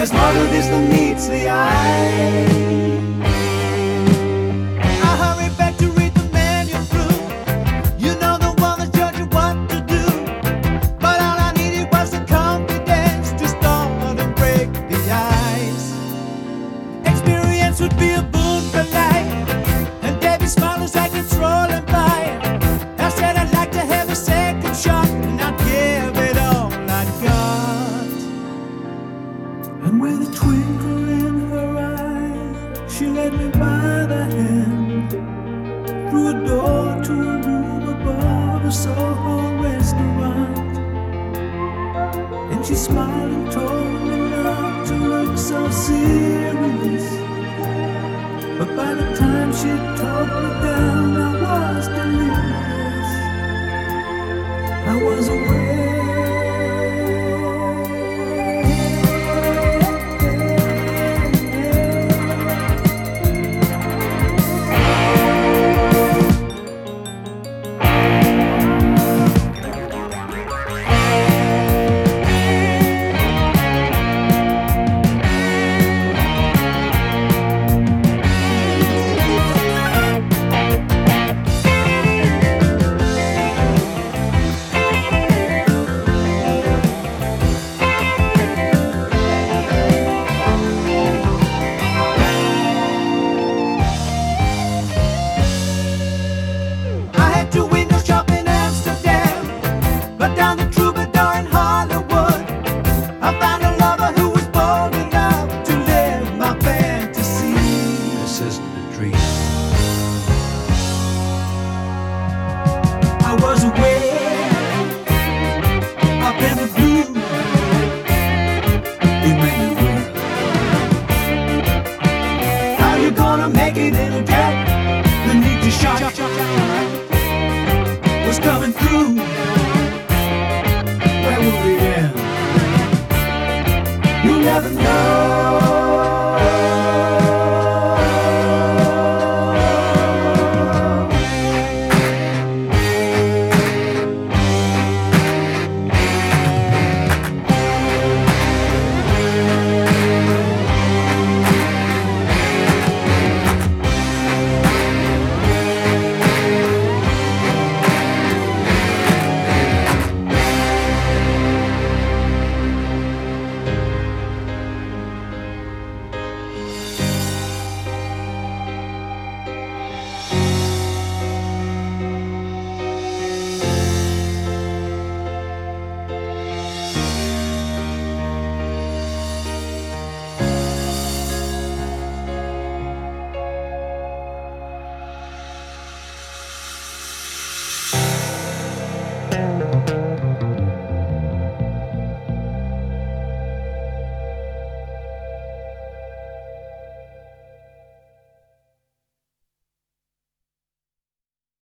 There's more to this than meets the eye. I hurry back to read the manual through. You know, the one that tells you what to do. But all I needed was the confidence to start and break the ice. Experience would be a boon for life, and Debbie smiled as I controlling by. I said I'd like to have a second shot, and I'd give it all I got. And with a twinkle in her eye, she led me by the hand through a door to a room above a Soho restaurant. And she smiled and told me not to look so serious. But by the time she talked me down, I was delirious. I was aware. To window shop in Amsterdam, but down the Troubadour in Hollywood, I found a lover who was bold enough to live my fantasy. This isn't a dream. I was away up in the blue. It made me weak. How you gonna make it in a jet? The need to shot was coming through.